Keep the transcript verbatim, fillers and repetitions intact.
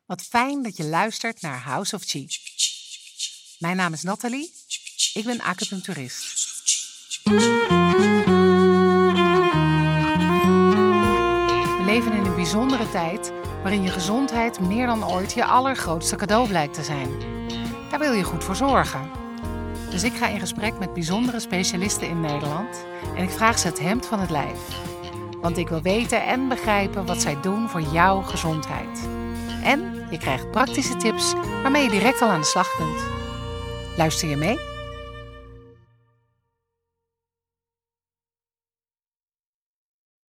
Wat fijn dat je luistert naar House of Chi. Mijn naam is Nathalie. Ik ben acupuncturist. We leven in een bijzondere tijd waarin je gezondheid meer dan ooit je allergrootste cadeau blijkt te zijn. Daar wil je goed voor zorgen. Dus ik ga in gesprek met bijzondere specialisten in Nederland en ik vraag ze het hemd van het lijf. Want ik wil weten en begrijpen wat zij doen voor jouw gezondheid. En je krijgt praktische tips waarmee je direct al aan de slag kunt. Luister je mee?